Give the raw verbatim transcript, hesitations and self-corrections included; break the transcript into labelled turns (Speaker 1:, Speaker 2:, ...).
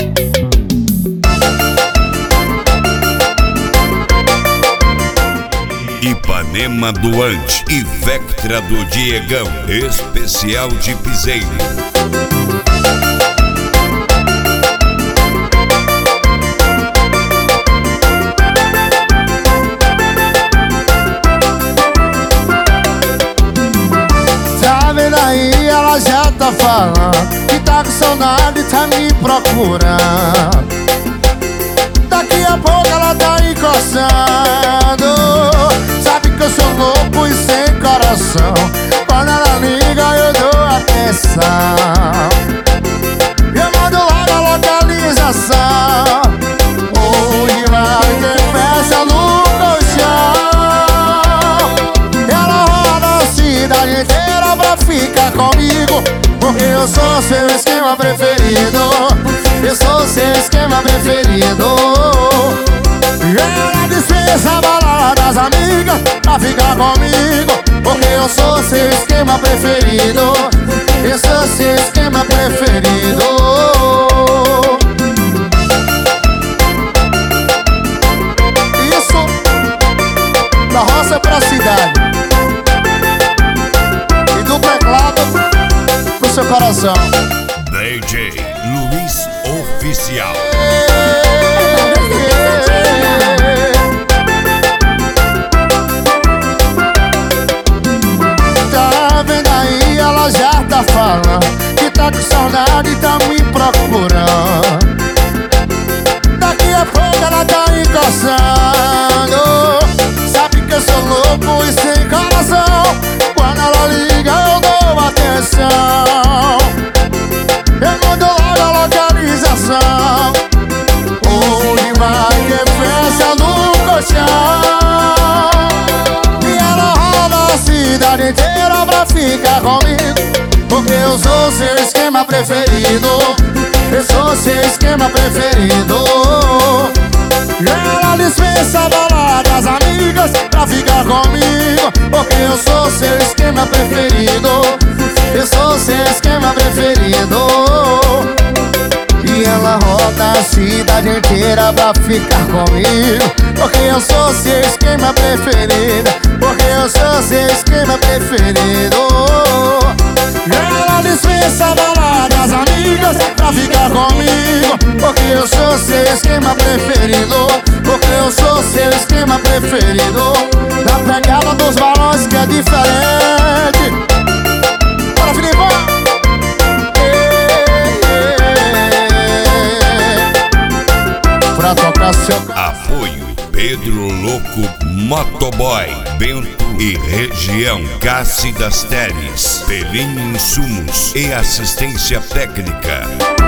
Speaker 1: Ipanema do Ante e Vectra do Diegão, especial de piseiro.
Speaker 2: Tá vendo aí, ela já tá falando que tá com saudade, tá me procurando. Daqui a pouco ela tá encostando. Sabe que eu sou louco e sem coração. Quando ela liga eu dou atenção. Eu mando logo a localização. Onde vai ter festa no colchão. Ela roda a cidade inteira pra ficar comigo, porque eu sou seu esquema preferido. Eu sou seu esquema preferido. Ela dispensa a balada das amigas pra ficar comigo, porque eu sou seu esquema preferido. Eu sou seu esquema preferido. Isso da roça pra cidade e do teclado pro seu coração.
Speaker 1: D J Luiz Oficial.
Speaker 2: Tá vendo aí, ela já tá falando que tá com saudade e tá me procurando. Daqui a pouco ela tá encostando. Sabe que eu sou louco e sem coração. Quando ela liga eu dou atenção. Eu mando logo a localização. Onde vai ter festa no colchão. E ela roda a cidade inteira pra ficar comigo, porque eu sou seu esquema preferido. Eu sou seu esquema preferido. Ela dispensa a balada das amigas pra ficar comigo, porque eu sou seu esquema preferido. Eu sou seu esquema preferido. E ela roda a cidade inteira pra ficar comigo, porque eu sou seu esquema preferido. Porque eu sou seu esquema preferido. Ela dispensa a balada das amigas pra ficar comigo, porque eu sou seu esquema preferido. Porque eu sou seu esquema preferido. Na pegada dos balões que é diferente. Bora, Filipão! Pra tocar seu...
Speaker 1: Apoio Pedro Louco Motoboy, Bento e região. Cassi das Teles, Pelinho Insumos e assistência técnica.